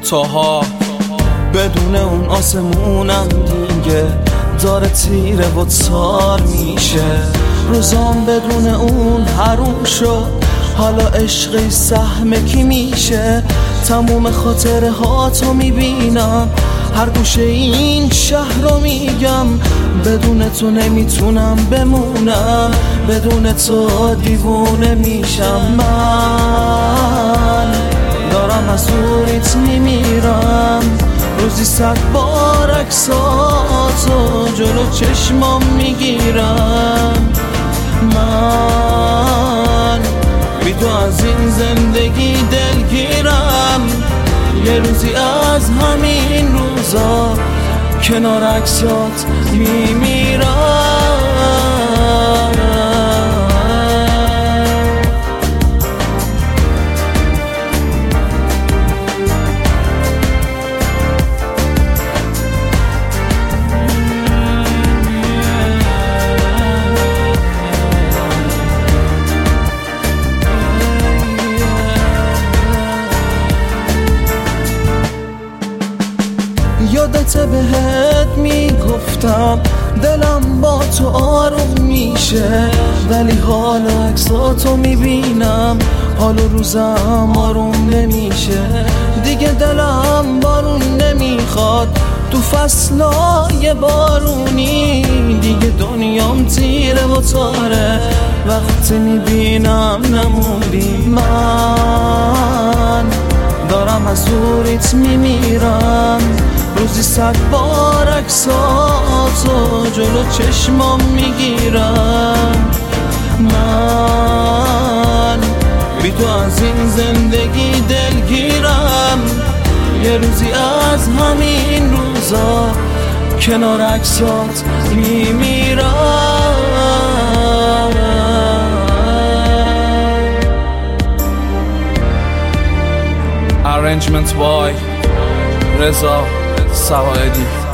تاها بدون اون آسمونم دیگه داره تیره و تار میشه. روزام بدون اون حروم شد، حالا عشقی سهم کی میشه؟ تموم خاطره ها تو میبینم، هر گوشه این شهر رو میگم. بدون تو نمیتونم بمونم، بدون تو دیوونه میشم. من دارم از دوریت میمیرم، روزی 100 بار عکساتو جلو چشمام میگیرم. من بی تو از این زندگی دلگیرم، یه روزی از همین روزا کنار عکسات میمیرم. یادت بهت میگفتم دلم با تو آروم میشه، ولی حالا عکساتو میبینم، حال و روزم آروم نمیشه. دیگه دلم بارون نمیخواد تو فصلای بارونی، دیگه دنیام تیره و تاره وقتی میبینم نموندی. من دارم از دوریت میمیرم، روزی 100 بار عکساتو جلو چشمام میگیرم. من بی تو از این زندگی دلگیرم، یه روزی از همین روزا کنار عکسات میمیرم. Arrangement by رضا سواعدی.